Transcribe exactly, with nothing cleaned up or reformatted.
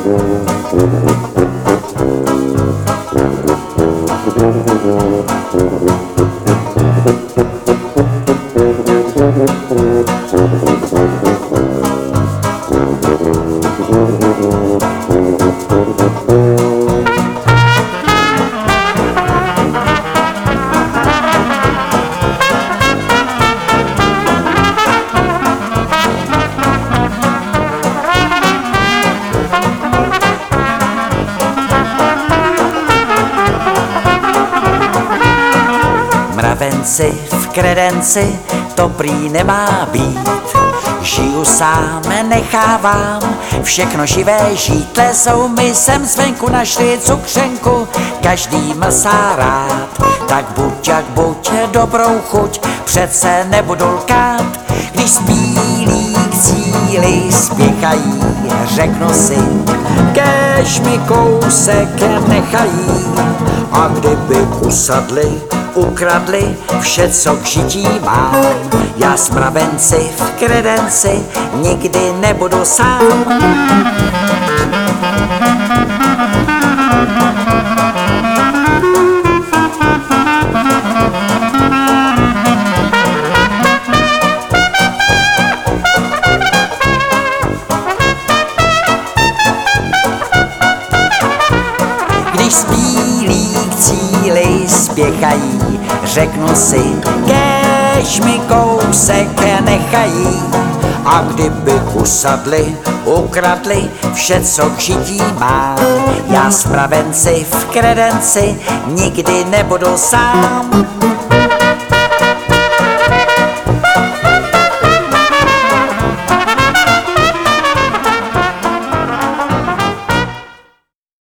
Mravenci v kredenci, to prý nemá být. Žiju sám, nechávám všechno živé žít. Lezou mi sem zvenku, našli cukřenku, každý mlsá rád. Tak buď jak buď, dobrou chuť, přece nebudu lkát. Když spílí k cíli spěchají, řeknu si, kéž mi kousek nechají. A kdyby usadli, ukradli vše, co k žití mám, já s mravenci v kredenci nikdy nebudu sám. Když spílí k cíli spěchají, řeknu si, kéž mi kousek nechají. A kdyby usadli, ukradli vše, co k žití mám, já s mravenci v kredenci nikdy nebudu sám.